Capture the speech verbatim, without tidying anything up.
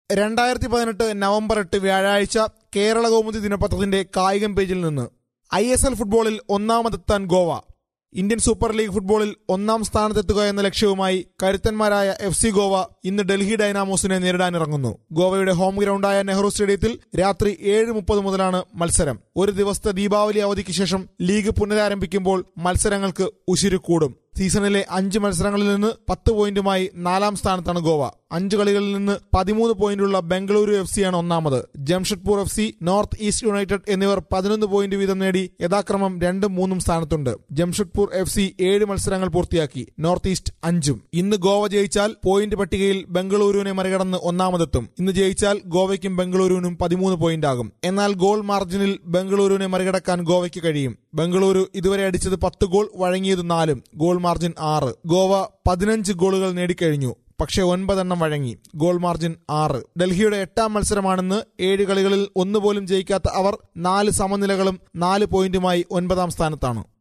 രണ്ടായിരത്തി പതിനെട്ട് നവംബർ എട്ട് വ്യാഴാഴ്ച കേരള കൗമുദി ദിനപത്രത്തിന്റെ കായികം പേജിൽ നിന്ന് ഐ എസ് എൽ ഫുട്ബോളിൽ ഒന്നാമതെത്താൻ ഗോവ. ഇന്ത്യൻ സൂപ്പർ ലീഗ് ഫുട്ബോളിൽ ഒന്നാം സ്ഥാനത്തെത്തുക എന്ന ലക്ഷ്യവുമായി കരുത്തന്മാരായ എഫ് സി ഗോവ ഇന്ന് ഡൽഹി ഡൈനാമോസിനെ നേരിടാനിറങ്ങുന്നു. ഗോവയുടെ ഹോം ഗ്രൗണ്ടായ നെഹ്റു സ്റ്റേഡിയത്തിൽ രാത്രി ഏഴ് മുപ്പത് മുതലാണ് മത്സരം. ഒരു ദിവസത്തെ ദീപാവലി അവധിക്ക് ശേഷം ലീഗ് പുനരാരംഭിക്കുമ്പോൾ മത്സരങ്ങൾക്ക് ഉശിരു കൂടും. സീസണിലെ അഞ്ച് മത്സരങ്ങളിൽ നിന്ന് പത്ത് പോയിന്റുമായി നാലാം സ്ഥാനത്താണ് ഗോവ. അഞ്ച് കളികളിൽ നിന്ന് പതിമൂന്ന് പോയിന്റുള്ള ബംഗളൂരു എഫ് സിയാണ് ഒന്നാമത്. Jamshedpur F C, north east united എന്നിവർ പതിനൊന്ന് പോയിന്റ് വീതം നേടി യഥാക്രമം രണ്ടും മൂന്നും സ്ഥാനത്തുണ്ട്. ജംഷഡ്പൂർ എഫ് സി ഏഴ് മത്സരങ്ങൾ പൂർത്തിയാക്കി, നോർത്ത് ഈസ്റ്റ് അഞ്ചും. ഇന്ന് ഗോവ ജയിച്ചാൽ പോയിന്റ് പട്ടികയിൽ ബംഗളൂരുവിനെ മറികടന്ന് ഒന്നാമതെത്തും. ഇന്ന് ജയിച്ചാൽ ഗോവയ്ക്കും ബംഗളൂരുവിനും പതിമൂന്ന് പോയിന്റാകും. എന്നാൽ ഗോൾ മാർജിനിൽ ബംഗളൂരുവിനെ മറികടക്കാൻ ഗോവയ്ക്ക് കഴിയും. ബംഗളൂരു ഇതുവരെ അടിച്ചത് പത്ത് ഗോൾ, വഴങ്ങിയത് നാലും. ഗോൾ മാർജിൻ ആറ്. ഗോവ പതിനഞ്ച് ഗോളുകൾ നേടിക്കഴിഞ്ഞു, പക്ഷേ ഒൻപതെണ്ണം വഴങ്ങി. ഗോൾ മാർജിൻ ആറ്. ഡൽഹിയുടെ എട്ടാം മത്സരമാണെന്ന്. ഏഴ് കളികളിൽ ഒന്നുപോലും ജയിക്കാത്ത അവർ നാല് സമനിലകളും നാല് പോയിന്റുമായി ഒൻപതാം സ്ഥാനത്താണ്.